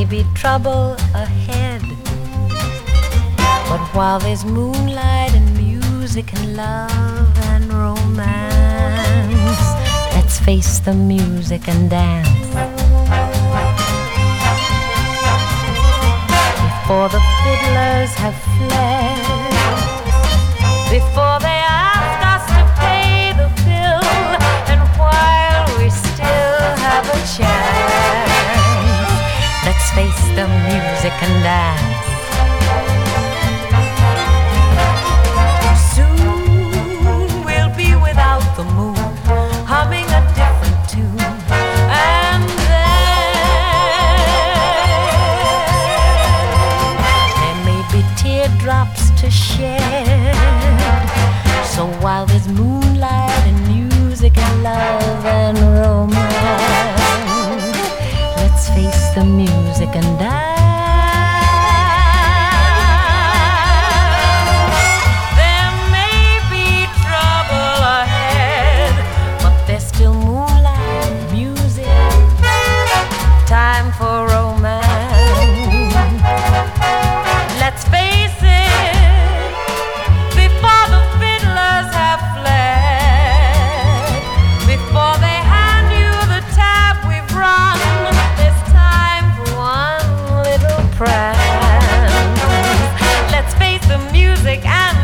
be trouble ahead, but while there's moonlight and music and love and romance, let's face the music and dance. Before the fiddlers have fled, before they ask us to pay the bill, and while we still have a chance, let's face the music and dance. Soon we'll be without the moon, humming a different tune, and then there may be teardrops to shed. So while there's moonlight and music and love and romance, let's face the music and dance. There may be trouble ahead, but there's still moonlight, music, time for romance. Let's face it, before the fiddlers have fled, before they hand you the tab we've run, there's time for one little prance. Let's face the music and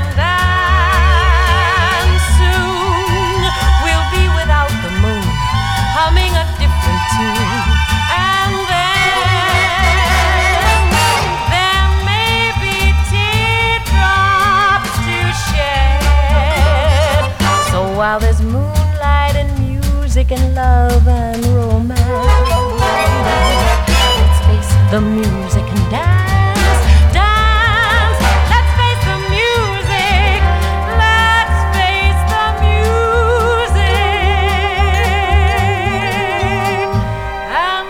dance. Soon we'll be without the moon, humming a different tune, and then there may be teardrops to shed. So while there's moonlight and music and love and romance, let's face the music and dance, dance. Let's face the music, let's face the music and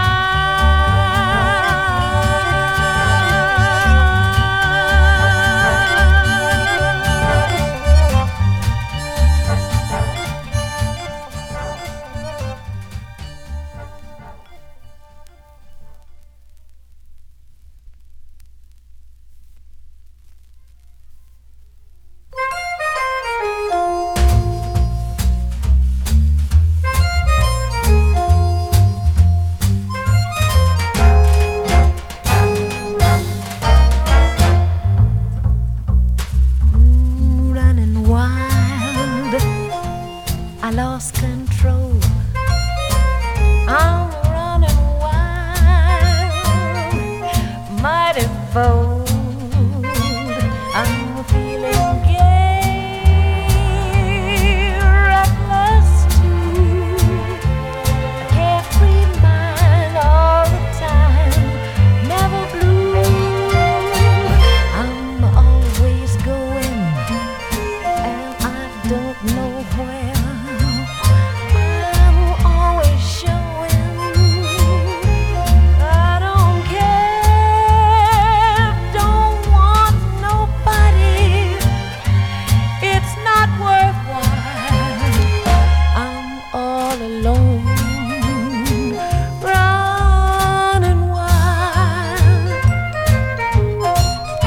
running wild, I lost control. I'm running wild, mighty bold.